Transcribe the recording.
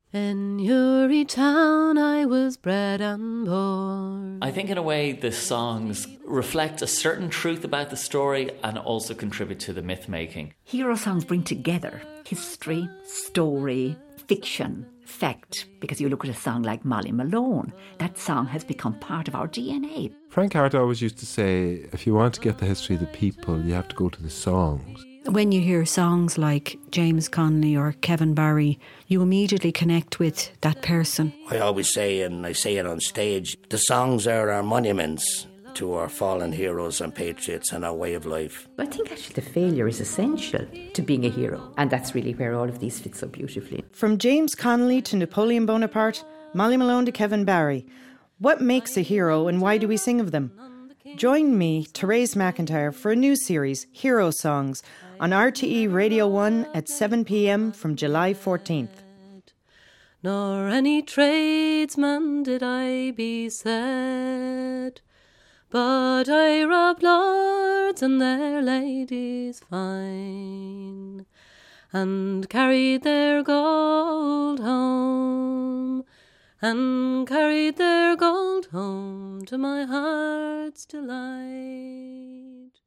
In Uri town I was bred and born. I think in a way the songs reflect a certain truth about the story and also contribute to the myth making. Hero songs bring together history, story, fiction, fact. Because you look at a song like Molly Malone, that song has become part of our DNA. Frank Hart always used to say, if you want to get the history of the people, you have to go to the songs. When you hear songs like James Connolly or Kevin Barry, you immediately connect with that person. I always say, and I say it on stage, the songs are our monuments to our fallen heroes and patriots and our way of life. I think actually the failure is essential to being a hero, and that's really where all of these fit so beautifully. From James Connolly to Napoleon Bonaparte, Molly Malone to Kevin Barry, what makes a hero and why do we sing of them? Join me, Therese McIntyre, for a new series, Hero Songs, on RTE Radio 1 at 7 p.m. from July 14th. Nor any tradesman did I beset, but I robbed lords and their ladies fine, and carried their gold home, and carried their gold home to my heart's delight.